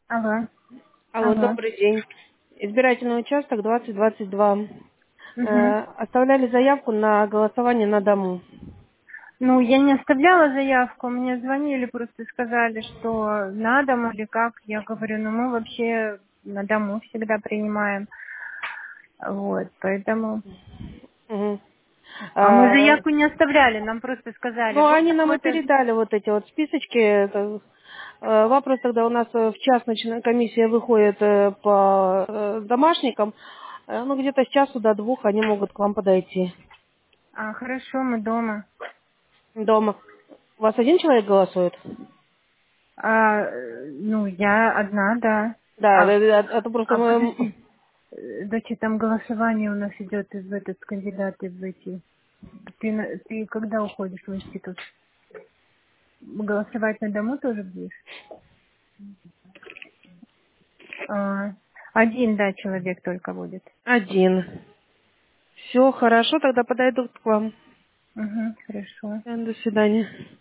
Алло. Алло, Алло. добрый день. Избирательный участок 2022. Угу. Оставляли заявку на голосование на дому. Ну, я не оставляла заявку, мне звонили, просто сказали, что на дом или как. Я говорю, ну мы вообще на дому всегда принимаем. Вот, поэтому... Мгм. А мы А, заявку не оставляли, нам просто сказали, Ну, вот они нам и такой-то... передали вот эти вот списочки. Вопрос тогда у нас в час комиссия выходит по домашникам. Ну, где-то с часу до двух они могут к вам подойти А, хорошо, мы дома. дома. У вас один человек голосует? Ну, я одна, да. Да, А, а то просто мы... подожди. Значит, там голосование у нас идет в этот кандидаты в эти. Ты когда уходишь в институт? Голосовать на дому тоже будешь? А, один, да, человек только будет. Один. Все, хорошо, тогда подойдут к вам. Угу, хорошо. До свидания.